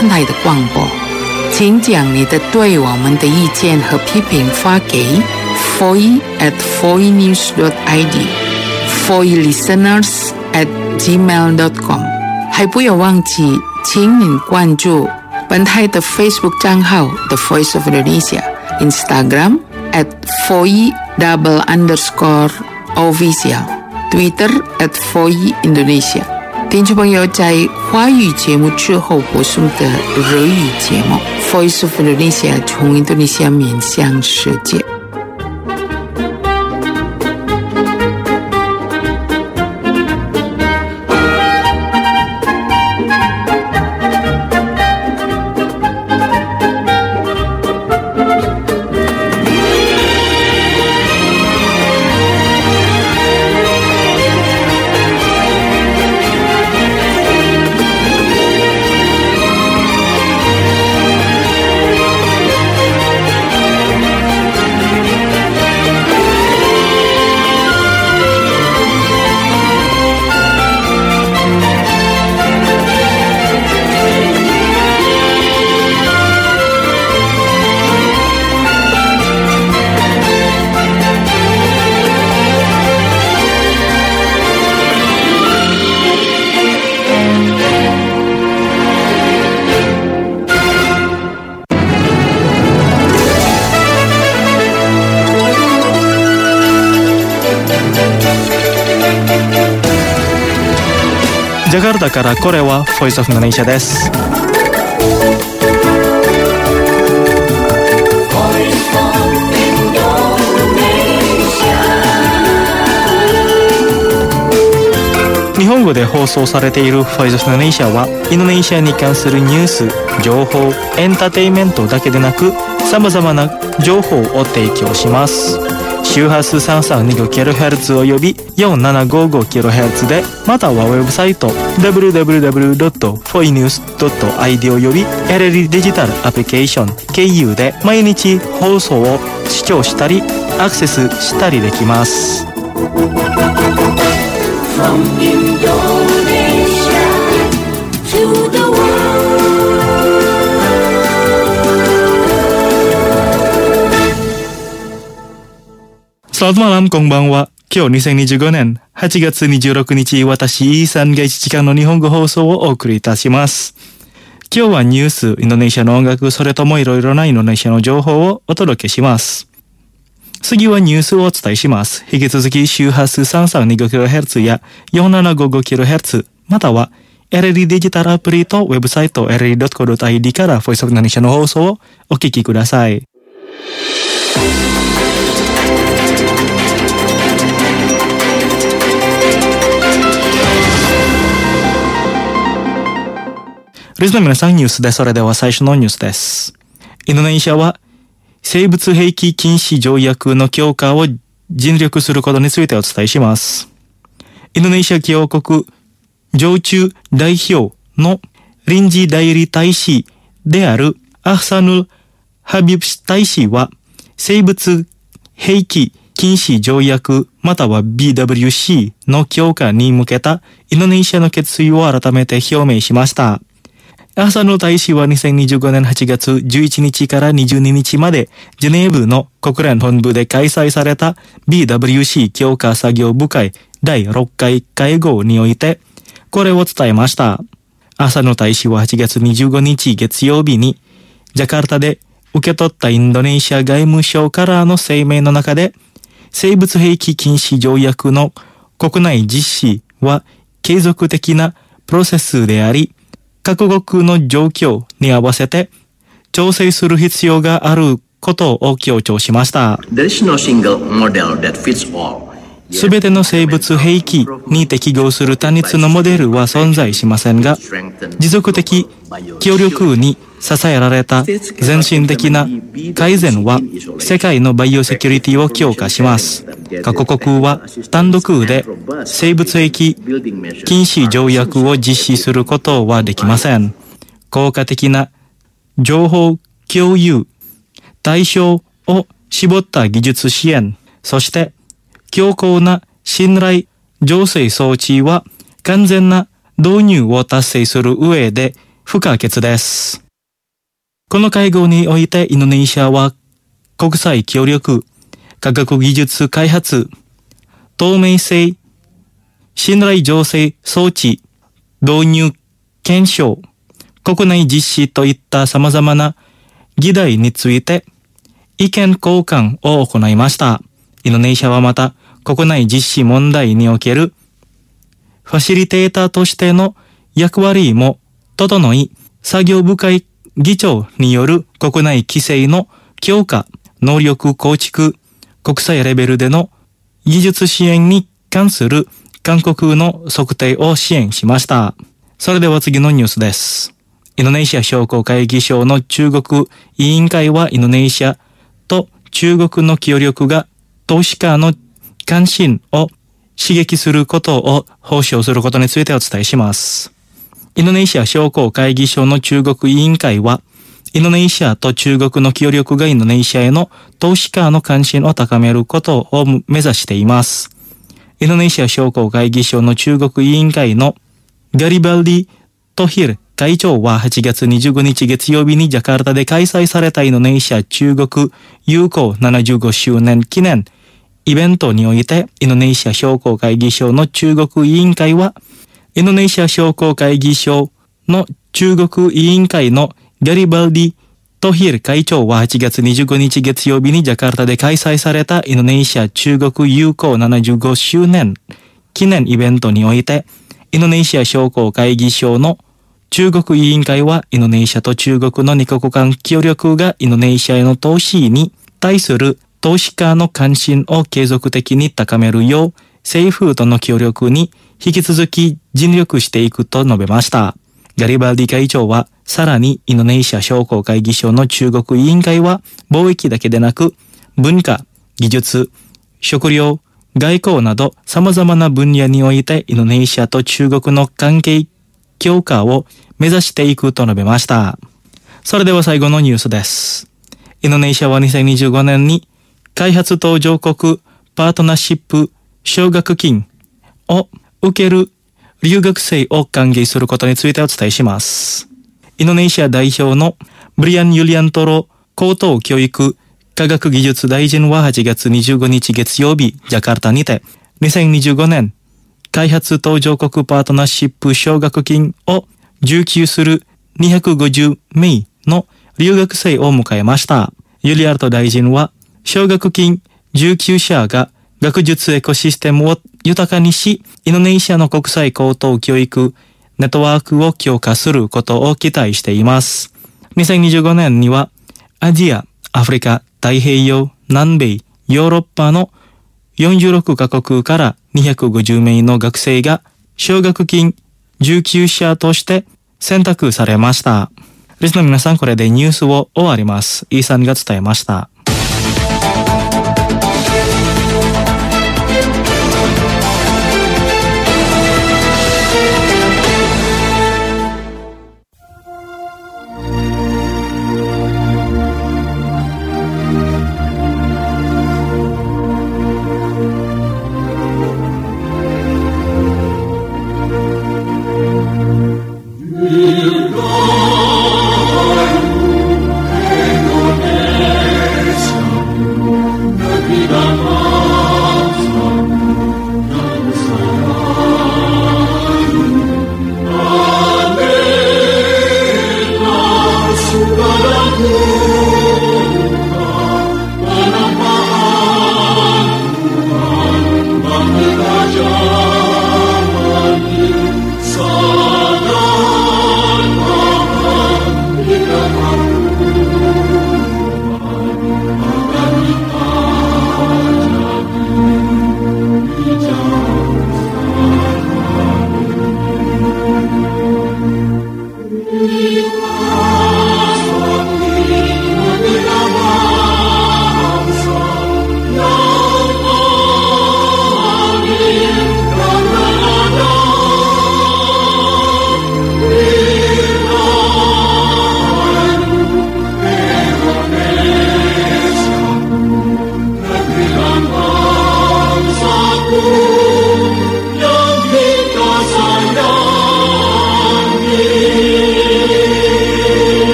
看台的广播，请将你的对我们的意见和批评发给 foi@foinews.id foilisteners@gmail.com。 还不要忘记，请您关注本台的 Facebook 账号 The Voice of Indonesia， Instagram @foi_official， Twitter @foiindonesia。 听众朋友，在华语节目之后播送的日语节目 Voice of Indonesia， 从印度尼西亚面向世界。 ジャカルタからこれはボイスオフインドネシアです。日本語で放送されているボイスオフインドネシアはインドネシアに関するニュース、情報、エンターテインメントだけでなくさまざまな情報を提供します。周波数 332kHz および 4755kHz で、またはウェブサイト www.foinews.id および LLD デジタルアプリケーション KU で毎日放送を視聴したりアクセスしたりできます。From Indonesia to the world。Selamat malam, konbanwa。今日2025年8月26日、私イーサンが1時間の日本語放送をお送りいたします。今日はニュース、インドネシアの音楽、それともいろいろなインドネシアの情報をお届けします。次はニュースをお伝えします。引き続き周波数 332kHz や 4755kHz、または LLD デジタルアプリとウェブサイト LLD.co.id からボイスオブインドネシアの放送をお聞きください。リスナーの皆さん、ニュースです。それでは最初のニュースです。インドネシアは生物兵器禁止条約の強化を尽力することについてお伝えします。インドネシア共和国常駐代表の臨時代理大使であるアフサヌル・ハビブ大使は、生物兵器禁止条約または BWC の強化に向けたインドネシアの決意を改めて表明しました。アフサヌル大使は2025年8月11日から22日までジュネーブの国連本部で開催された BWC 強化作業部会第6回会合においてこれを伝えました。アフサヌル大使は8月25日月曜日にジャカルタで受け取ったインドネシア外務省からの声明の中で、生物兵器禁止条約の国内実施は継続的なプロセスであり、各国の状況に合わせて調整する必要があることを強調しました。すべての生物兵器に適合する単一のモデルは存在しませんが、持続的協力に支えられた全身的な改善は世界のバイオセキュリティを強化します。各国は単独で生物兵器禁止条約を実施することはできません。効果的な情報共有、対象を絞った技術支援、そして強固な信頼醸成装置は完全な導入を達成する上で不可欠です。この会合においてインドネシアは国際協力、科学技術開発、透明性、信頼醸成装置、導入、検証、国内実施といった様々な議題について意見交換を行いました。インドネシアはまた国内実施問題におけるファシリテーターとしての役割も整い、作業部会議長による国内規制の強化、能力構築、国際レベルでの技術支援に関する韓国の測定を支援しました。それでは次のニュースです。インドネシア商工会議所の中国委員会はインドネシアと中国の協力が投資家の関心を刺激することを保証することについてお伝えします。インドネシア商工会議所の中国委員会は、インドネシアと中国の協力がインドネシアへの投資家の関心を高めることを目指しています。インドネシア商工会議所の中国委員会のガリバルディ・トヒル会長は8月25日月曜日にジャカルタで開催されたインドネシア中国友好75周年記念イベントにおいて、インドネシア商工会議所の中国委員会は、インドネシア商工会議所の中国委員会のガリバルディ・トヒル会長は8月25日月曜日にジャカルタで開催されたインドネシア中国友好75周年記念イベントにおいて、インドネシア商工会議所の中国委員会はインドネシアと中国の2カ国間協力がインドネシアへの投資に対する投資家の関心を継続的に高めるよう政府との協力に引き続き尽力していくと述べました。ガリバルディ会長はさらにインドネシア商工会議所の中国委員会は貿易だけでなく文化、技術、食料、外交など様々な分野においてインドネシアと中国の関係強化を目指していくと述べました。それでは最後のニュースです。インドネシアは2025年に開発途上国パートナーシップ奨学金を受ける留学生を歓迎することについてお伝えします。インドネシア代表のブリアン・ユリアントロ高等教育科学技術大臣は8月25日月曜日、ジャカルタにて2025年開発途上国パートナーシップ奨学金を受給する250名の留学生を迎えました。ユリアルト大臣は奨学金受給者が学術エコシステムを豊かにし、インドネシアの国際高等教育ネットワークを強化することを期待しています。2025年にはアジア、アフリカ、太平洋、南米、ヨーロッパの46カ国から250名の学生が奨学金受給者として選択されました。リスナーの皆さん、これでニュースを終わります。イーサンが伝えました。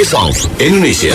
Voice of Indonesia.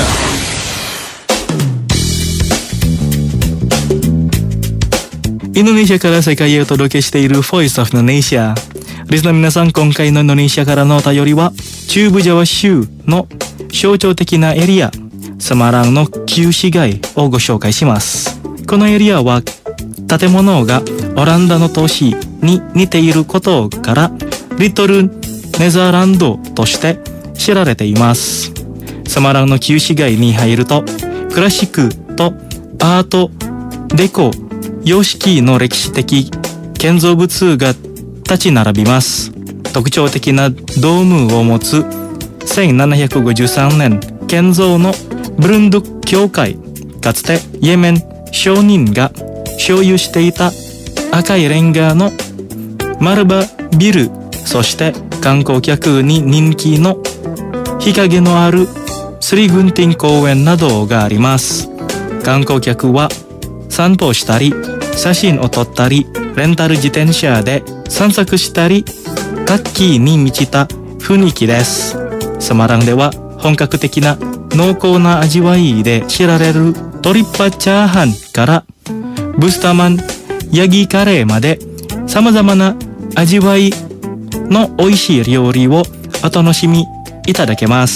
Indonesia から世界へお届けしている Voice of Indonesia。リスナーの皆さん、今回のインドネシアからのお便りは、中部ジャワ州の象徴的なエリア、サマランの旧市街をご紹介します。このエリアは、建物がオランダの都市に似ていることから、リトルネザーランドとして知られています。サマランの旧市街に入ると、クラシックとアート、デコ、様式の歴史的建造物が立ち並びます。特徴的なドームを持つ1753年建造のブルンドゥ教会、かつてイエメン商人が所有していた赤いレンガのマルバビル、そして観光客に人気の日陰のあるスリグンティン公園などがあります。観光客は散歩したり、写真を撮ったり、レンタル自転車で散策したり、活気に満ちた雰囲気です。サマランでは本格的な濃厚な味わいで知られるトリッパチャーハンからブスタマンヤギカレーまで様々な味わいの美味しい料理をお楽しみいただけます。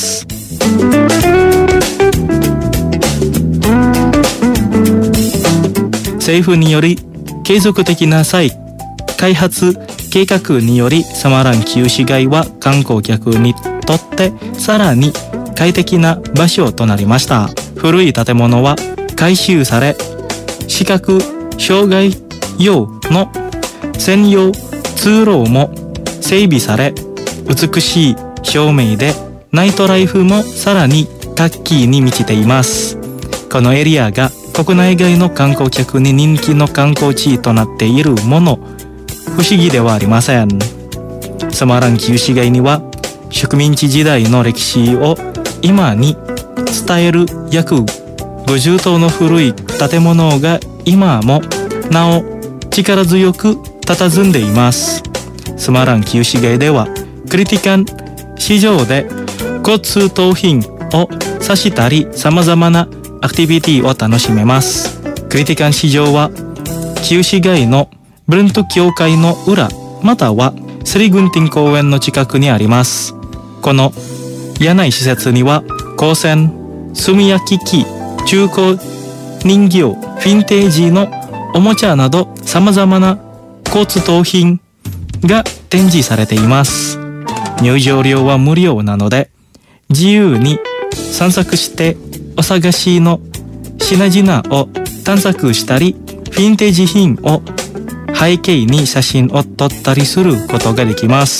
政府により継続的な再開発計画によりサマラン旧市街は観光客にとってさらに快適な場所となりました。古い建物は改修され、視覚障害用の専用通路も整備され、美しい照明でナイトライフもさらに活気に満ちています。このエリアが国内外の観光客に人気の観光地となっているもの、不思議ではありません。サマラン旧市街には植民地時代の歴史を今に伝える約50棟の古い建物が今もなお力強く佇んでいます。サマラン旧市街ではクリティカン市場で交通盗品を指したり様々なアクティビティを楽しめます。クリティカン市場は旧市街のブルント教会の裏またはスリグンティン公園の近くにあります。この屋内施設には光線、炭焼き器、中古人形、ヴィンテージのおもちゃなど様々な交通盗品が展示されています。入場料は無料なので自由に散策してお探しの品々を探索したり、ヴィンテージ品を背景に写真を撮ったりすることができます。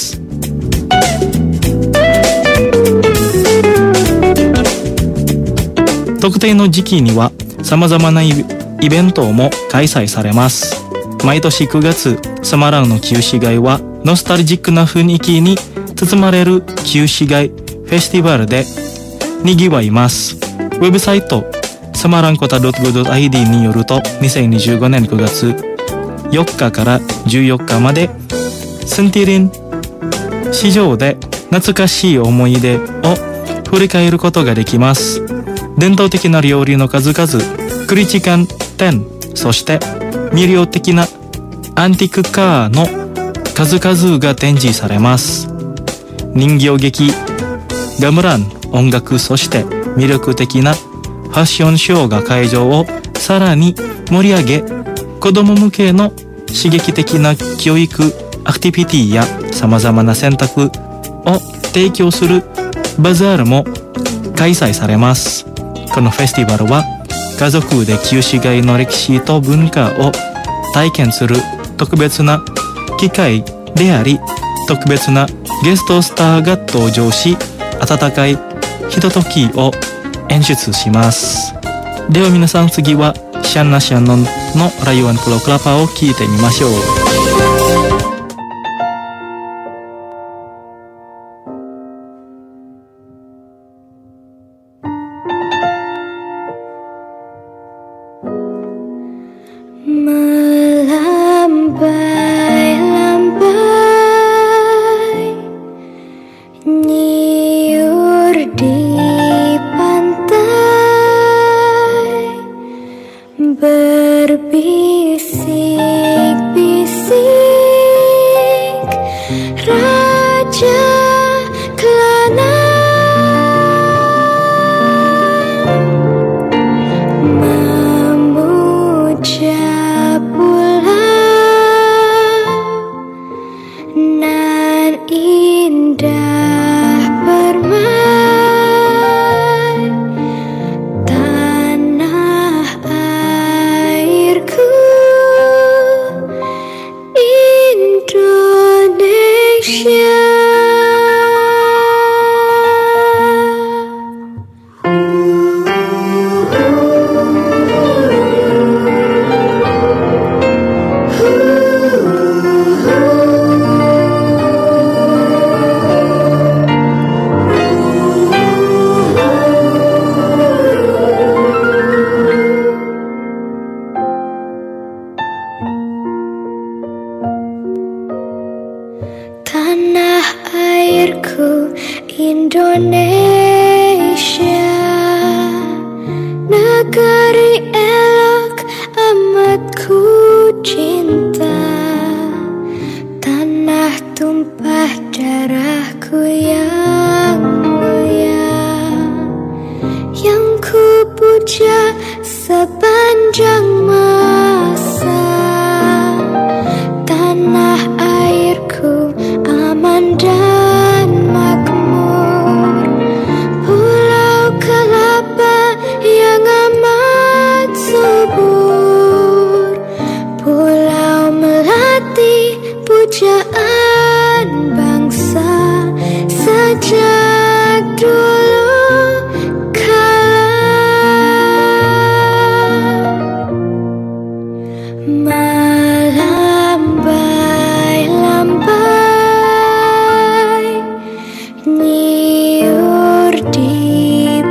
特定の時期には様々なイベントも開催されます。毎年9月、サマランの旧市街はノスタルジックな雰囲気に包まれる旧市街フェスティバルで賑わいます。ウェブサイトサマランコタ .go.id によると、2025年9月4日から14日までセンティリン市場で懐かしい思い出を振り返ることができます。伝統的な料理の数々、クリチカン店、そして魅力的なアンティークカーの数々が展示されます。人形劇、ガムラン、音楽、そして魅力的なファッションショーが会場をさらに盛り上げ、子供向けの刺激的な教育アクティビティや様々な選択を提供するバザールも開催されます。このフェスティバルは家族で旧市街の歴史と文化を体験する特別な機会であり、特別なゲストスターが登場し、温かいひとときを演出します。では皆さん、次はシャンナシャンノンのライオンプロクラパーを聞いてみましょう。 Melambai-lambai nyiur di Indonesia, negeri elok amat ku cinta, tanah tumpah darahku yang mulia, yang ku puja sepanjang masa. Tanah airku aman dan makmur, pulau kelapa yang amat subur, pulau melati pujaan bangsa sejak dulu kala. Melambai-lambai nyiur di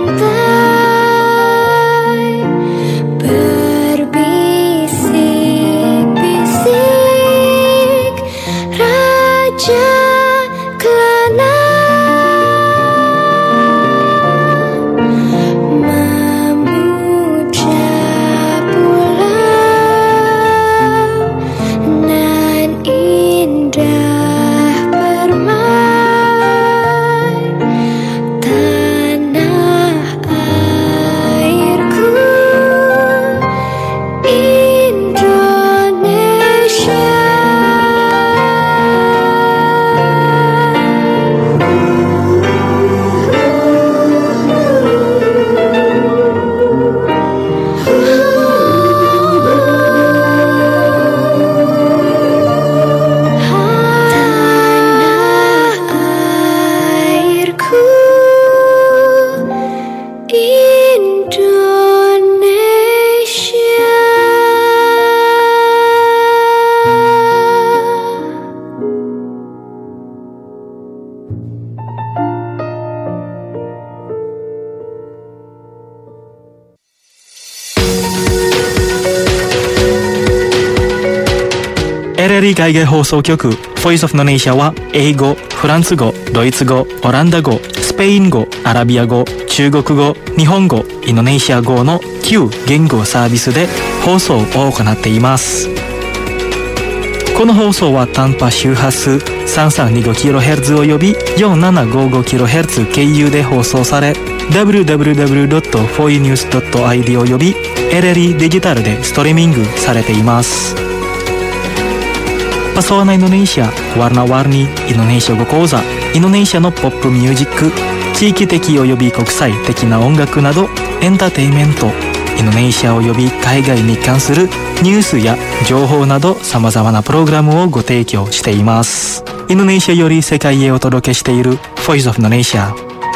pantai, berbisik-bisik raja Kelana, memuja pulau nan indah permai, tanah airku Indonesia. LLE 海外放送局 Voice of Indonesia は英語、フランス語、ドイツ語、オランダ語、スペイン語、アラビア語、中国語、日本語、インドネシア語の9言語サービスで放送を行っています。この放送は短波周波数 3325kHz および 4755kHz 経由で放送され、www.foinews.id および LLE デジタルでストリーミングされています。Pesona Indonesia, Warna-warni Indonesia語講座、インドネシアのポップミュージック、地域的および国際的な音楽などエンターテインメント、インドネシアおよび海外に関するニュースや情報などさまざまなプログラムをご提供しています。インドネシアより世界へお届けしている Voice of Indonesia。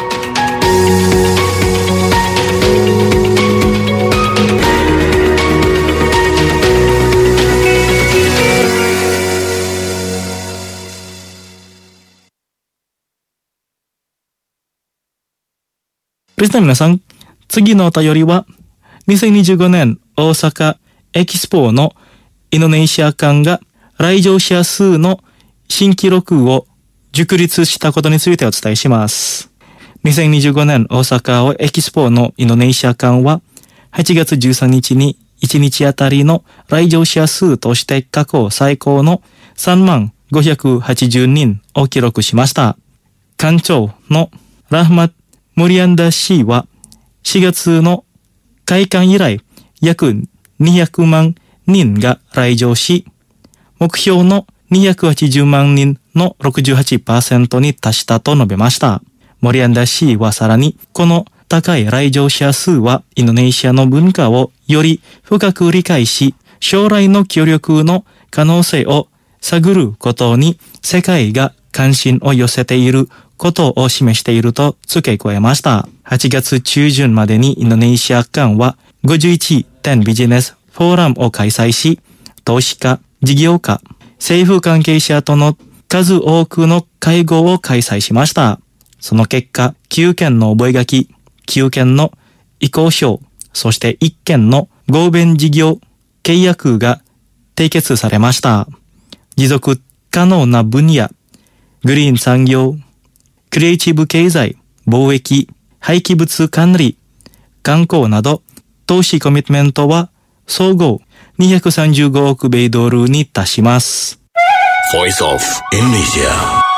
リスナーの皆さん、次のお便りは、2025年大阪エキスポのインドネシア館が来場者数の新記録を樹立したことについてお伝えします。2025年大阪エキスポのインドネシア館は、8月13日に1日あたりの来場者数として過去最高の3580人を記録しました。館長のラフマットモリアンダ氏は4月の開館以来約200万人が来場し、目標の280万人の 68% に達したと述べました。モリアンダ氏はさらに、この高い来場者数はインドネシアの文化をより深く理解し、将来の協力の可能性を探ることに世界が関心を寄せていることを示していると付け加えました。8月中旬までにインドネシア館は51点ビジネスフォーラムを開催し、投資家、事業家、政府関係者との数多くの会合を開催しました。その結果、9件の覚書、9件の意向書、そして1件の合弁事業契約が締結されました。持続可能な分野、グリーン産業、 クリエイティブ経済、貿易、廃棄物管理、観光など、投資コミットメントは総合235億米ドルに達します。 Voice of Indonesia。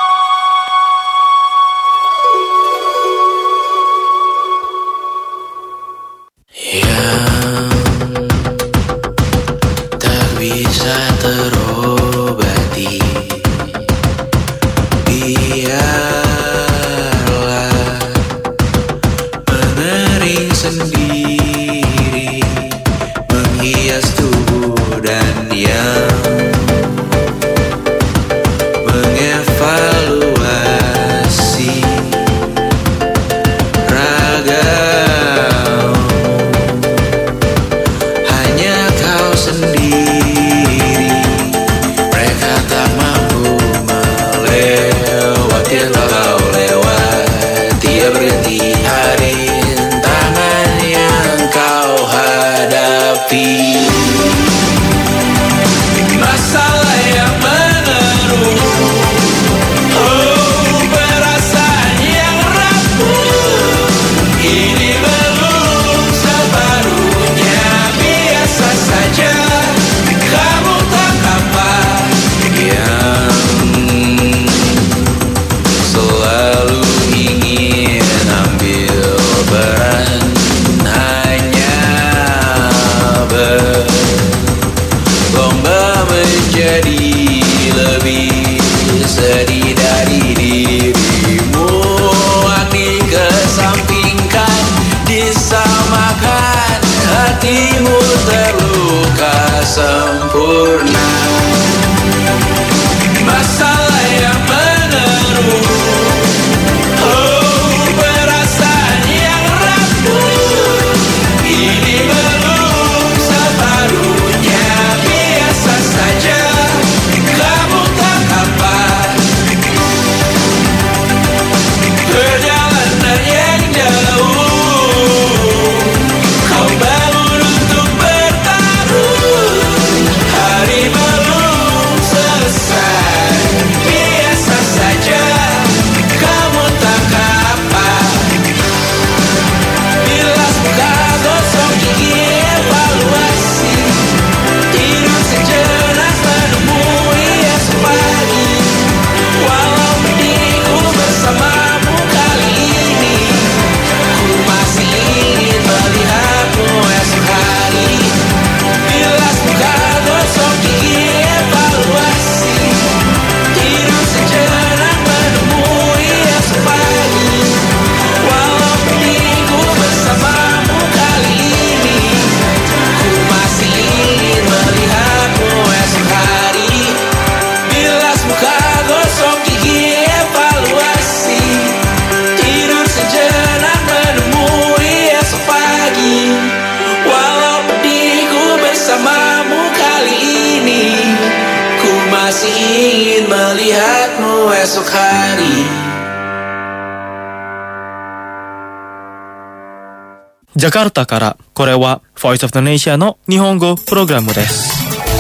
ジャカルタから、これは Voice of Indonesia の日本語プログラムです。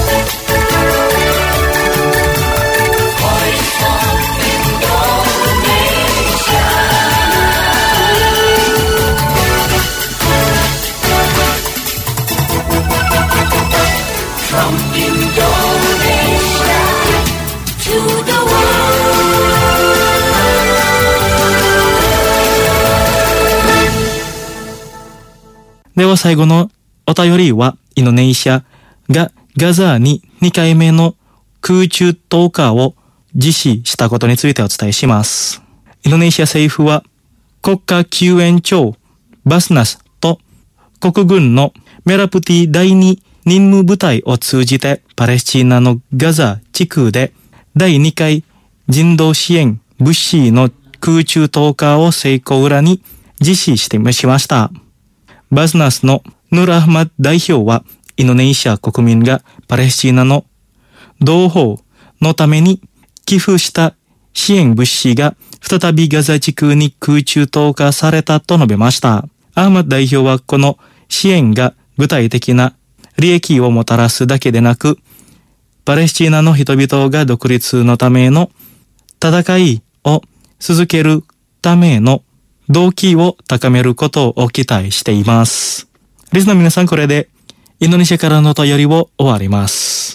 では最後のお便りは、インドネシアがガザに2回目の空中投下を実施したことについてお伝えします。インドネシア政府は国家救援庁バスナスと国軍のメラプティ第2任務部隊を通じてパレスチナのガザ地区で第2回人道支援物資の空中投下を成功裏に実施しました。バスナスのヌル・アフマッド代表は、インドネシア国民がパレスチナの同胞のために寄付した支援物資が再びガザ地区に空中投下されたと述べました。アフマッド代表はこの支援が具体的な利益をもたらすだけでなく、パレスチナの人々が独立のための戦いを続けるためへの動機を高めることを期待しています。リスナーの皆さん、これでインドネシアからのお便りを終わります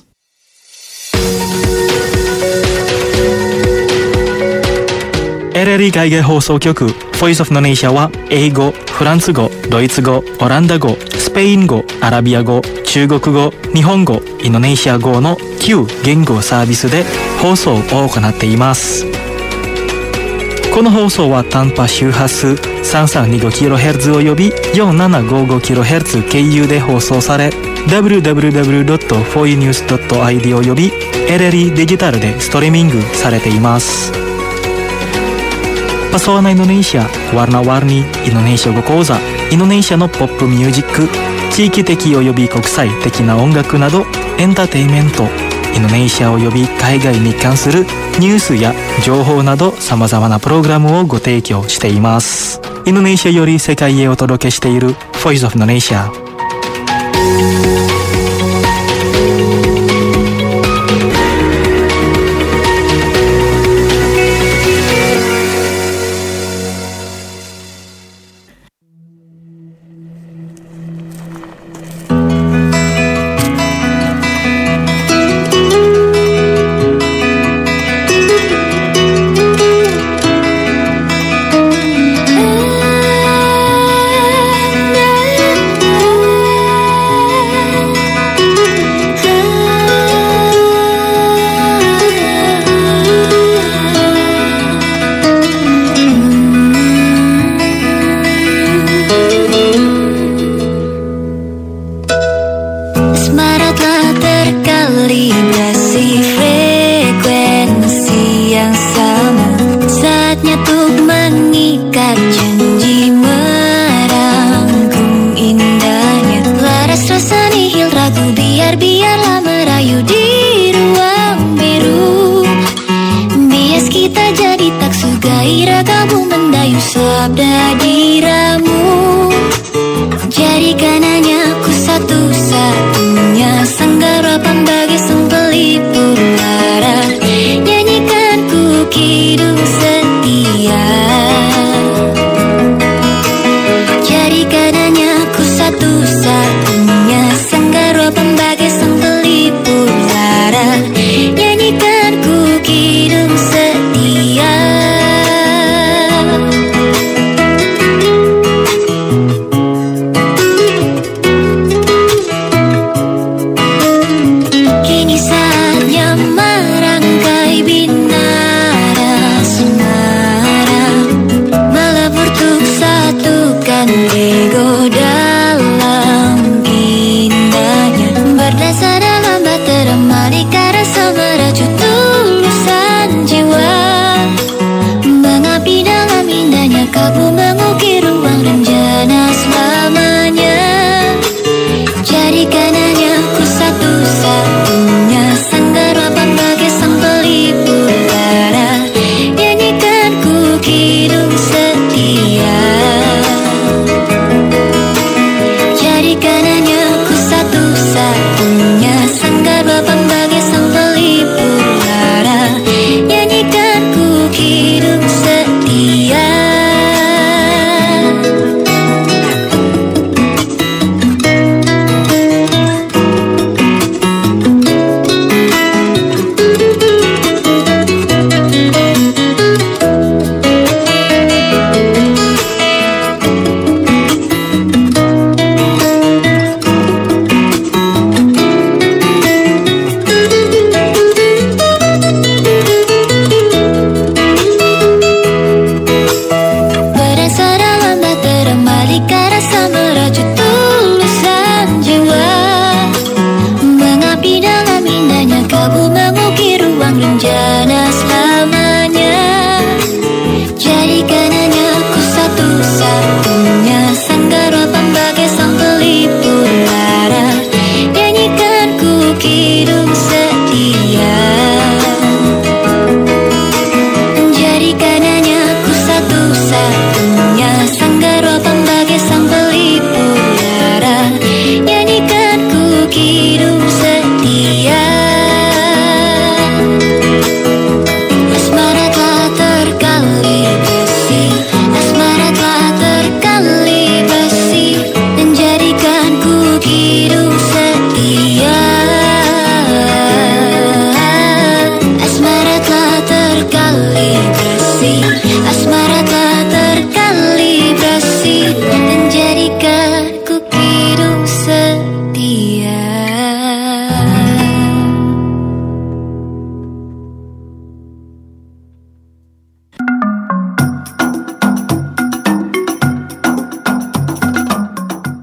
。LLE 海外放送局 Voice of Indonesia は英語、フランス語、ドイツ語、オランダ語、スペイン語、アラビア語、中国語、日本語、インドネシア語の9言語サービスで放送を行っています。この放送は短波周波数 3325kHz および 4755kHz 経由で放送され、www.foinews.id および LLE デジタルでストリーミングされています。Pesona Indonesia, Warna-warni Indonesia語講座、インドネシアのポップミュージック、地域的および国際的な音楽などエンターテインメント、インドネシアおよび海外に関するニュースや情報など様々なプログラムをご提供しています。インドネシアより世界へお届けしている Voice of Indonesia。 Nyanyikan ku hidup setia.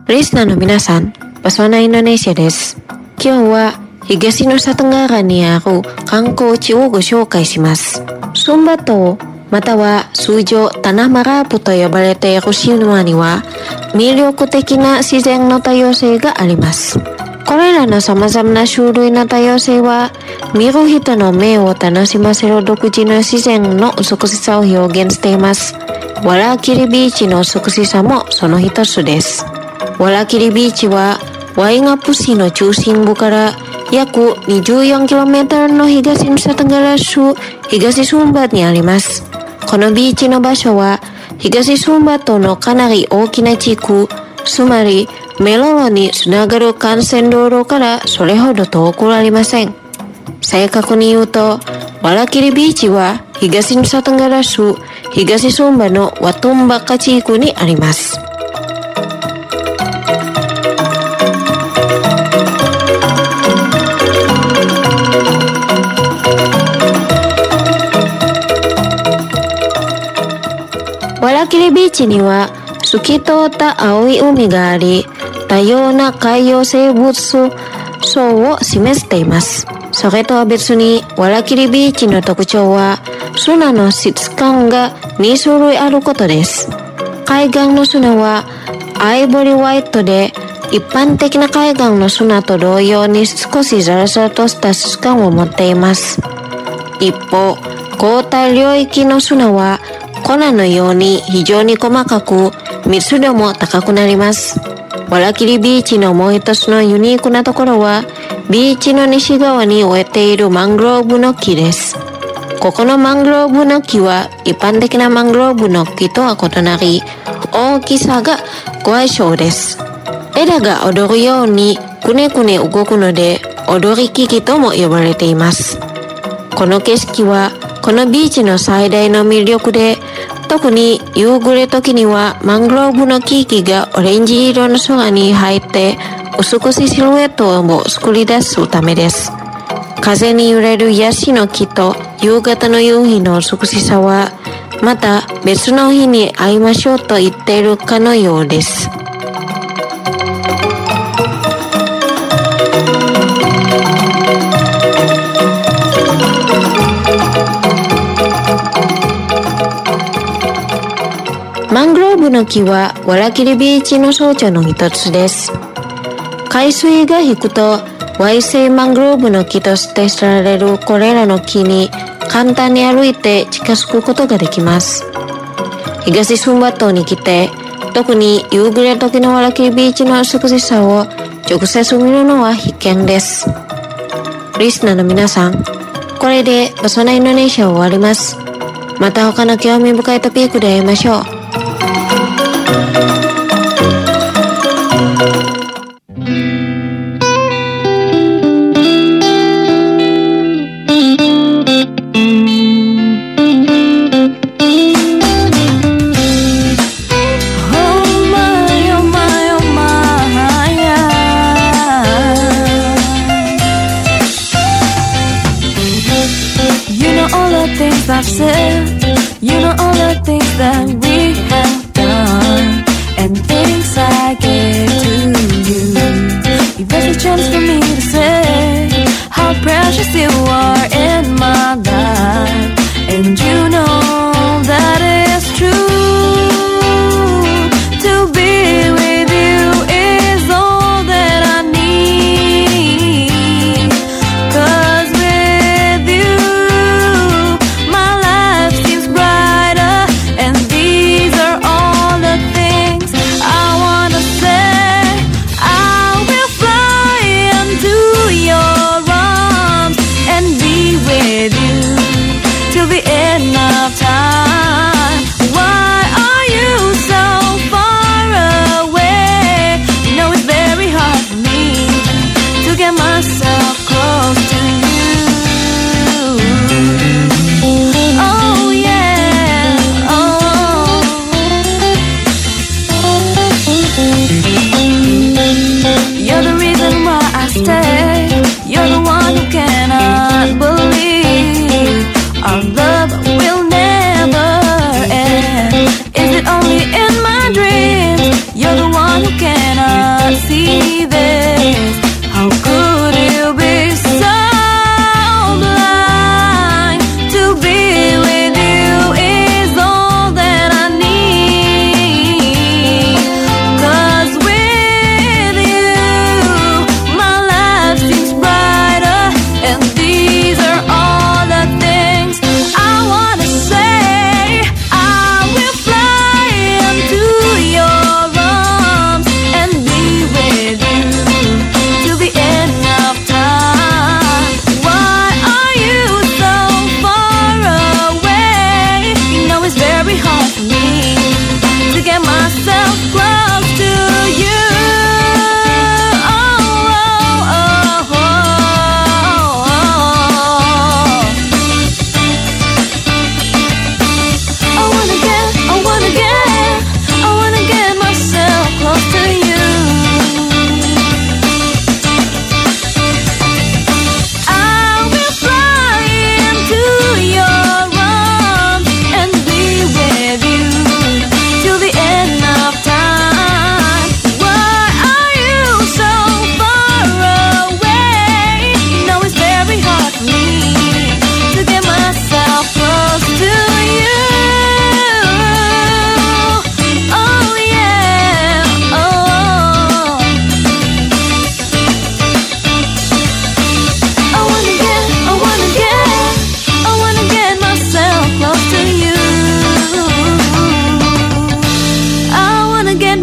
リスナーの皆さん、バソナインドネシアです。今日は東ヌサテンガラにある観光地をご紹介します。スンバ島または通常タナマラープと呼ばれている島には魅力的な自然の多様性があります。これらの様々な種類の多様性は見る人の目を楽しませる独自の自然の美しさを表現しています。ワラキリビーチの美しさもその一つです。ワラキリビーチはワイガプ市の中心部から約 24km の東ヌサテンガラ州東スンバにあります。このビーチの場所は東スンバ島のかなり大きな地区、つまりメロロにつながる幹線道路からそれほど遠くありません。正確に言うと、ワラキリビーチは東ヌサテンガラ州東スンバのワトンバッカ地区にあります。ワラキリビーチには透き通った青い海があり、多様な海洋生物層を示しています。それとは別にワラキリビーチの特徴は砂の質感が2種類あることです。海岸の砂はアイボリーホワイトで、一般的な海岸の砂と同様に少しザラザラとした質感を持っています。一方、高体領域の砂は粉のように非常に細かく密度も高くなります。ワラキリビーチのもう一つのユニークなところはビーチの西側に植えているマングローブの木です。ここのマングローブの木は一般的なマングローブの木とは異なり大きさがご相性です。枝が踊るようにくねくね動くので踊り木とも呼ばれています。この景色はこのビーチの最大の魅力で、特に夕暮れ時にはマングローブの木々がオレンジ色の空に入って美しいシルエットを作り出すためです。風に揺れるヤシの木と夕方の夕日の美しさはまた別の日に会いましょうと言っているかのようです。マングローブの木はワラキリビーチの象徴の一つです。海水が引くと矮性マングローブの木として知られるこれらの木に簡単に歩いて近づくことができます。東スンバ島に来て特に夕暮れ時のワラキリビーチの美しさを直接見るのは必見です。リスナーの皆さん、これでバソナインドネシアを終わります。また他の興味深いトピックで会いましょう。 I've said, you know all the things that we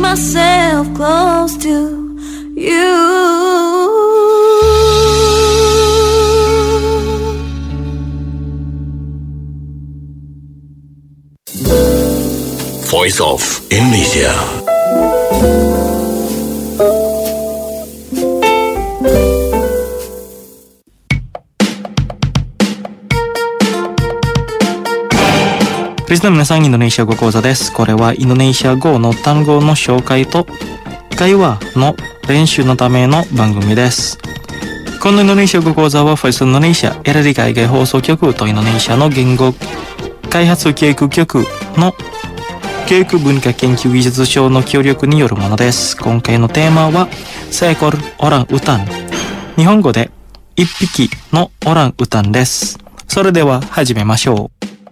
myself close to you. Voice of Indonesia. リスナーの皆さん、インドネシア語講座です。これはインドネシア語の単語の紹介と会話の練習のための番組です。このインドネシア語講座はフォイスインドネシアエラリ海外放送局とインドネシアの言語開発教育局の教育文化研究技術省の協力によるものです。今回のテーマはseekor orang utan、日本語で一匹のオランウタンです。それでは始めましょう。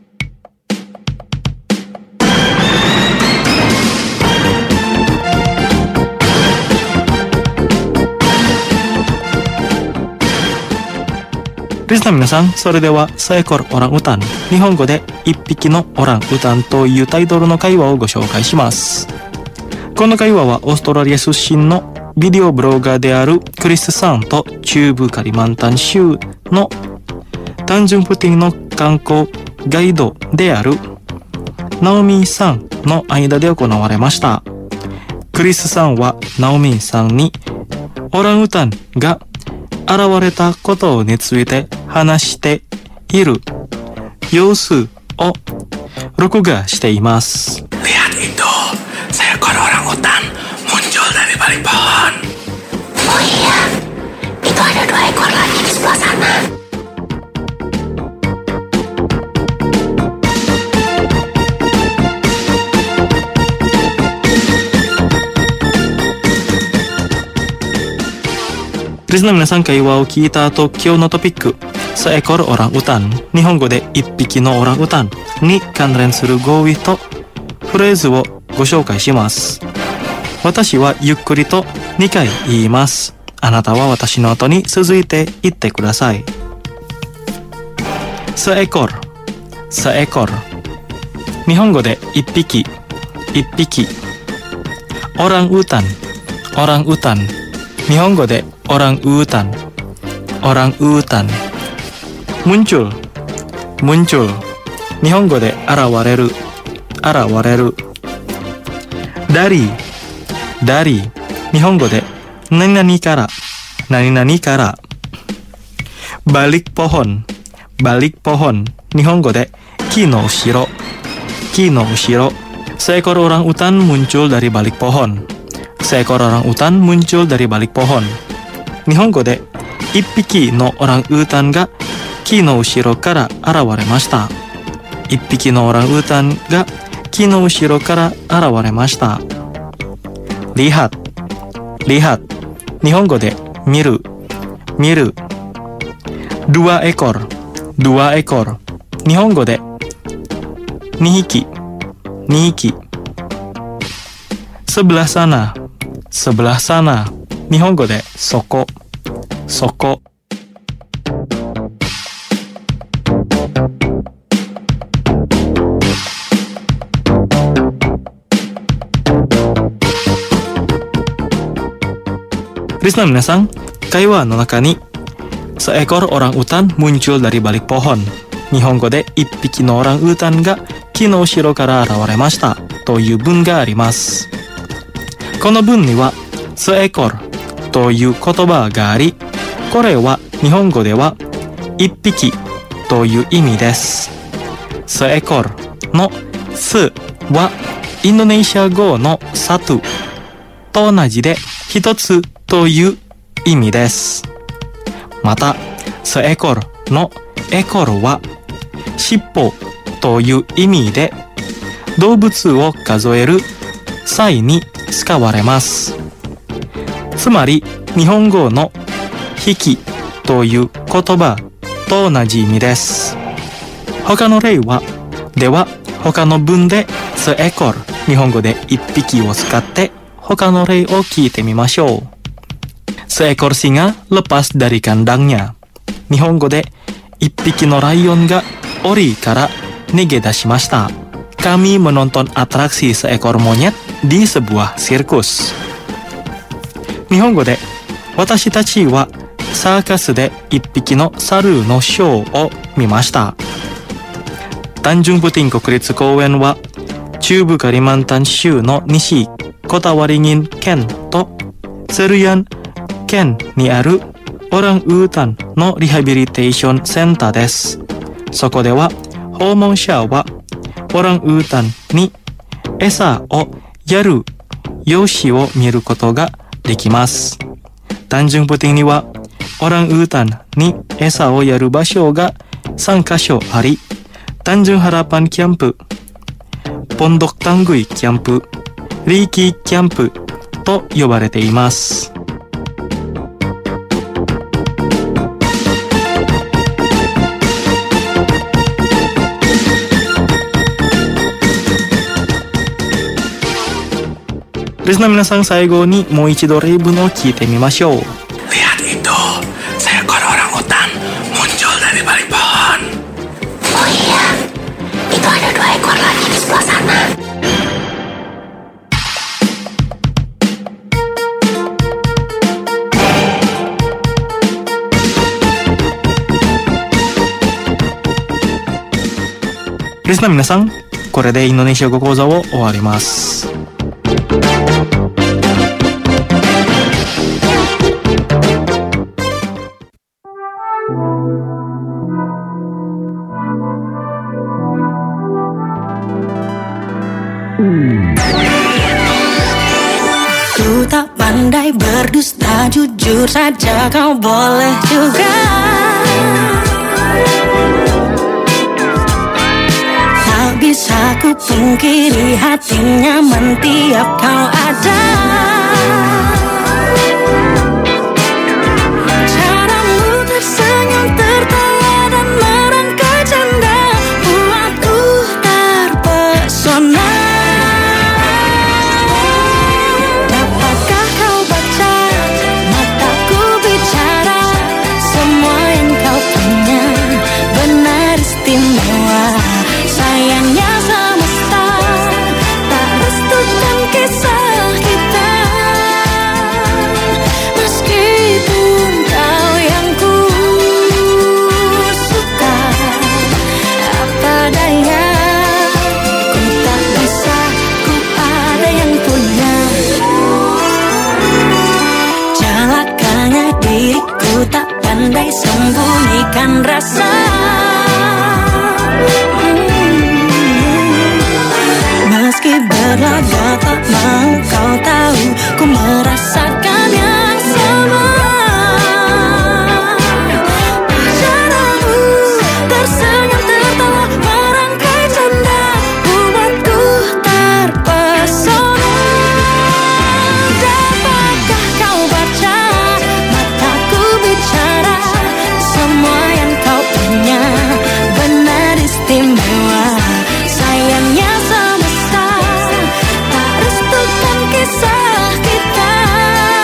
リスナーの皆さん、それではseekor orang utan、日本語で一匹のオランウタンというタイトルの会話をご紹介します。この会話はオーストラリア出身のビデオブロガーであるクリスさんと中部カリマンタン州の単純プティンの観光ガイドであるナオミンさんの間で行われました。クリスさんはナオミンさんにオランウタンが現れたことについて話している様子を録画しています。 Lihat itu, seekor orang utan muncul dari balik pohon. Oh iya, itu ada 2 ekor lagi di sebelah sana. リスナーの皆さん、会話を聞いた後、今日のトピックseekor orang utan、日本語で一匹のオランウタンに関連する語彙とフレーズをご紹介します。私はゆっくりと2回言います。あなたは私の後に続いて言ってください。seekor、seekor、日本語で一匹、一匹。オランウータン、オランウータン、日本語でオランウータン、オランウータン。muncul、muncul、日本語で現れる、現れる。dari、dari、日本語で何々から、何々から。balik pohon、balik pohon、日本語で木の後ろ、木の後ろ。seekor orang utan muncul dari balik pohon、seekor orang utan muncul dari balik pohon。日本語で一匹のオランウータンが木の後ろから現れました。一匹のオランウータンが木の後ろから現れました。lihat、lihat、日本語で見る、見る。dua ekor、dua ekor、日本語で2匹、2匹。sebelah sana、sebelah sana、日本語でそこ、そこ。リスナーの皆さん、会話の中にseekor orang utan muncul dari balik pohon、日本語で一匹のオランウータンが木の後ろから現れましたという文があります。この文にはseekorという言葉があり、これは日本語では一匹という意味です。seekorのすはインドネシア語のサトゥと同じで一つという意味です。またseekorのエコルは尻尾という意味で動物を数える際に使われます。つまり日本語の引きという言葉と同じ意味です。他の例は、では他の文でseekor、日本語で一匹を使って他の例を聞いてみましょう。seekor singa lepas dari kandangnya、日本語で一匹のライオンが檻から逃げ出しました。 kami menonton atraksi seekor monyet di sebuah sirkus. Nihongo de, watashi tachi wa saakasu de ippiki no saru no shou o mimashita. Tanjung Puting 国立公園は中部カリマンタン州の西コタワリギン県とセルヤン県にあるオランウータンのリハビリテーションセンターです。そこでは訪問者はオランウータンに餌をやる様子を見ることができます。タンジュンプティンにはオランウータンに餌をやる場所が3カ所あり、タンジュンハラパンキャンプ、ポンドクタングイキャンプ、リーキーキャンプと呼ばれています。リスナーの皆さん、最後にもう一度例文を聞いてみましょう。 Lihat itu, seekor orangutan muncul dari balik pohon. Oh iya, itu ada 2 ekor lagi di sebelah sana. Listener 皆さん、これでインドネシア語講座を終わります。 Ku tak pandai berdusta, jujur saja kau boleh juga. Tak bisa ku pungkiri hati nyaman tiap kau ada. Caramu tersenyum, tertawa dan merangkai canda buatku terpesona. Dapatkah kau baca mataku bicara? Semua yang kau punya benar istimewa. Sayangnya semesta tak restukan kisah kita. Meskipun kau yang ku suka, apa daya, ku tak bisa, ku ada yang punya. Celakanya diriku tak pandai sembunyikan rasa. Meski berlaga tak mau kau tahu, ku merasakan yang sama. Caramu tersenyum, tertawa, merangkai canda buatku terpesona. Dapatkah kau baca mataku bicara? Semua yang kau punya benar istimewa. Sayangnya semesta tak restukan kisah kita.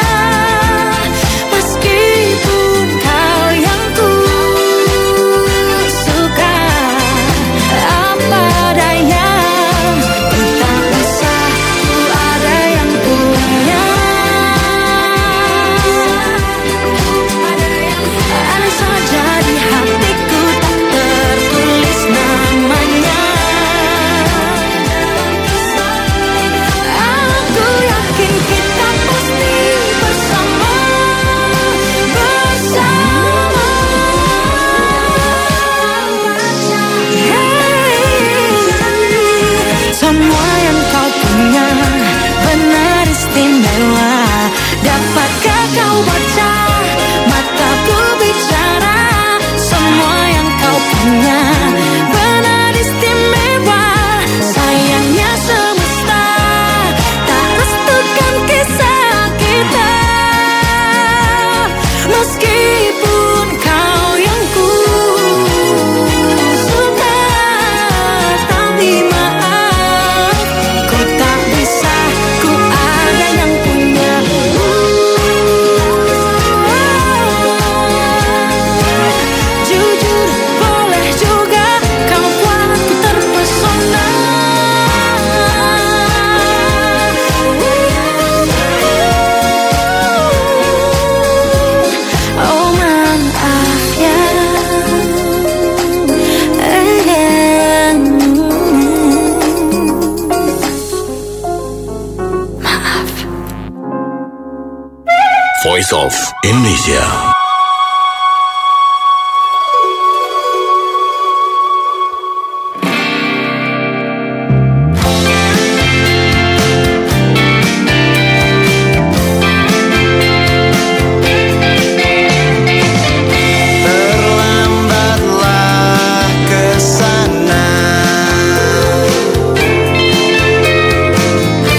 Voice of Indonesia.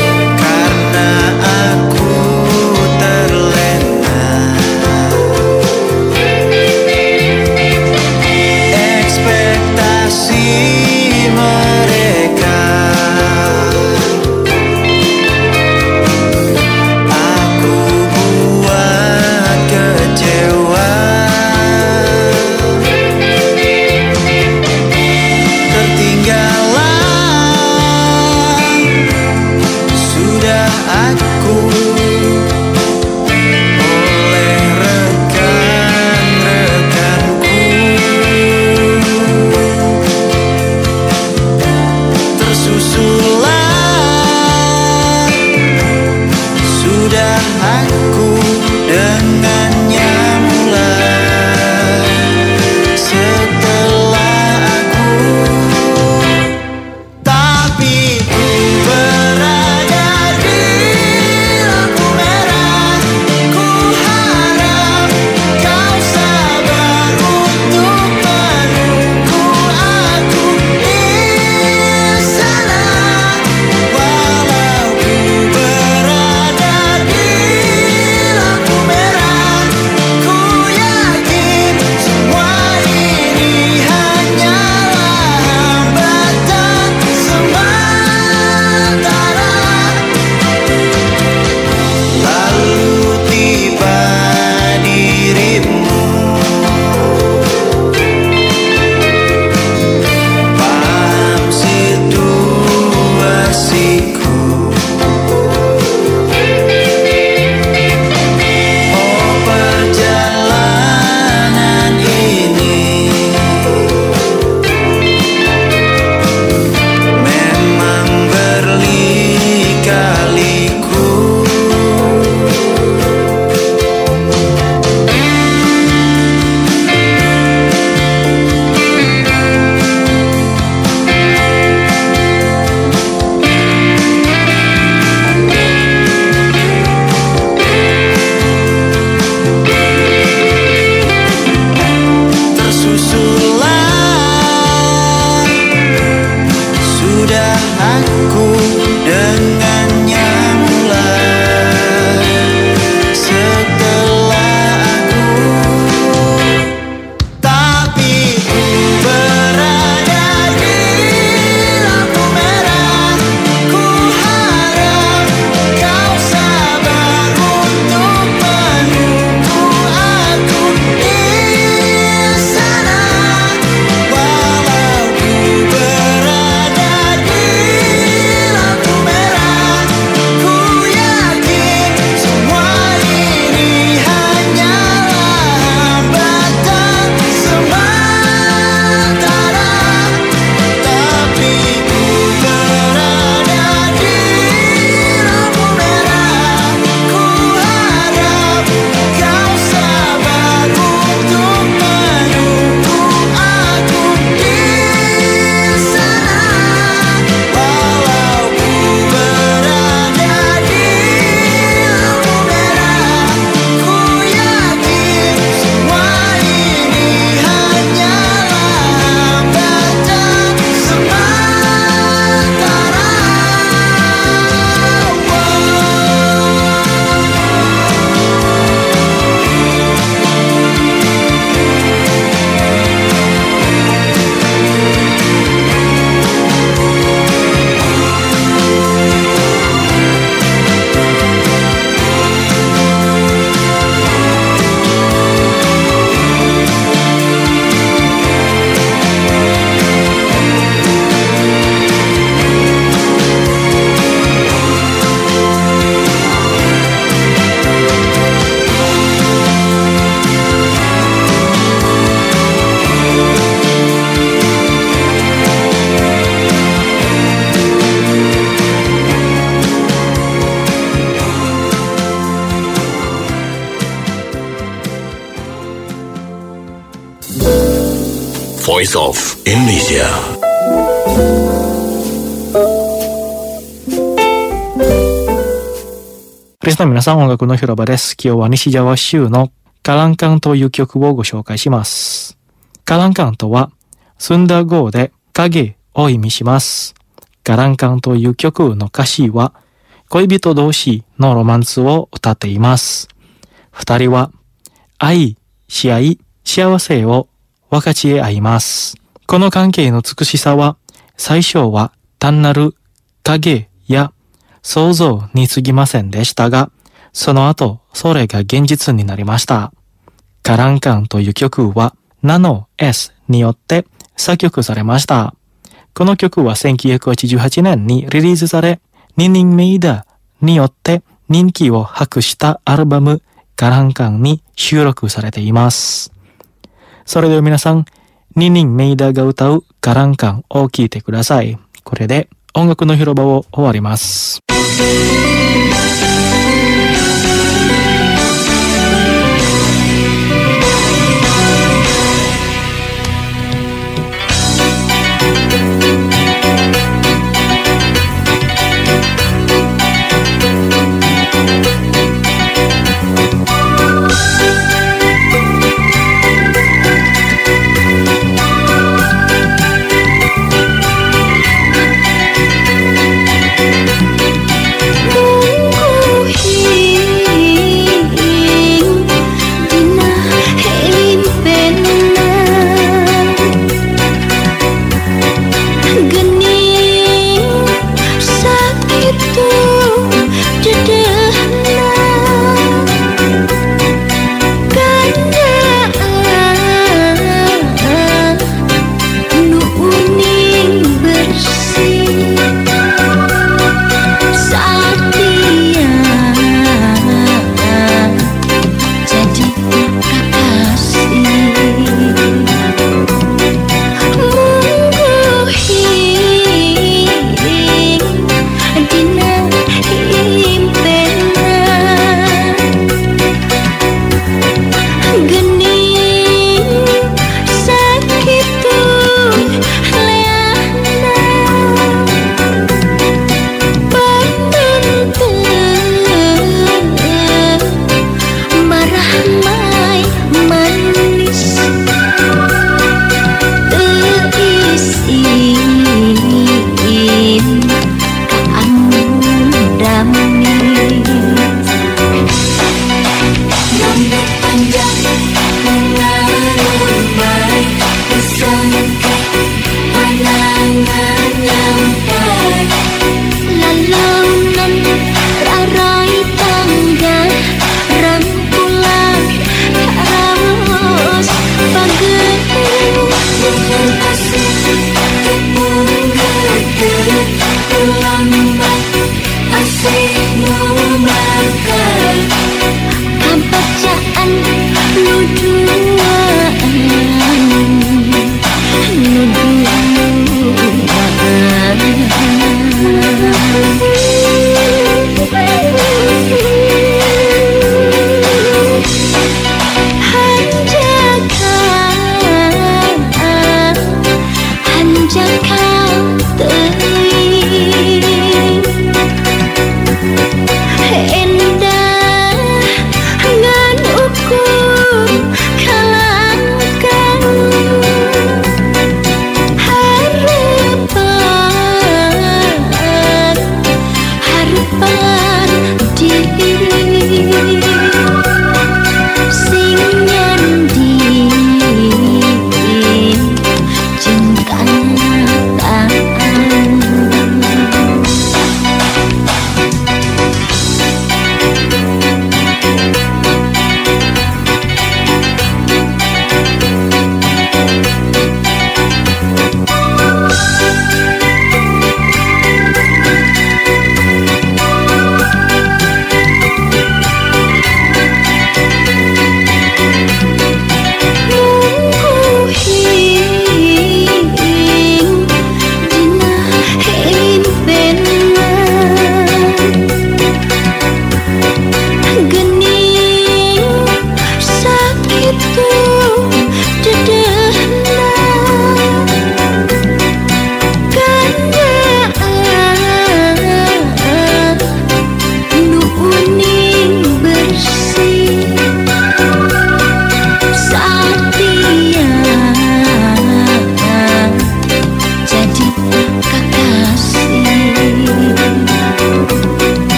Karena aku terlena Voice of Indonesia. Listener 皆さん、音楽の広場です。今日は西ジャワ州のカランカンという曲をご紹介します。カランカンとは、スンダー語で影を意味します。カランカンという曲の歌詞は、恋人同士のロマンスを歌っています。二人は愛し合い、幸せを分かち合います。この関係の美しさは、最初は単なる影や想像に過ぎませんでしたが、その後、それが現実になりました。カランカンという曲は、ナノ S によって作曲されました。この曲は1988年にリリースされ、ニニンメイダによって人気を博したアルバムカランカンに収録されています。それでは皆さん、ニニンメイダが歌うカランカンを聴いてください。これで音楽の広場を終わります。 Bye.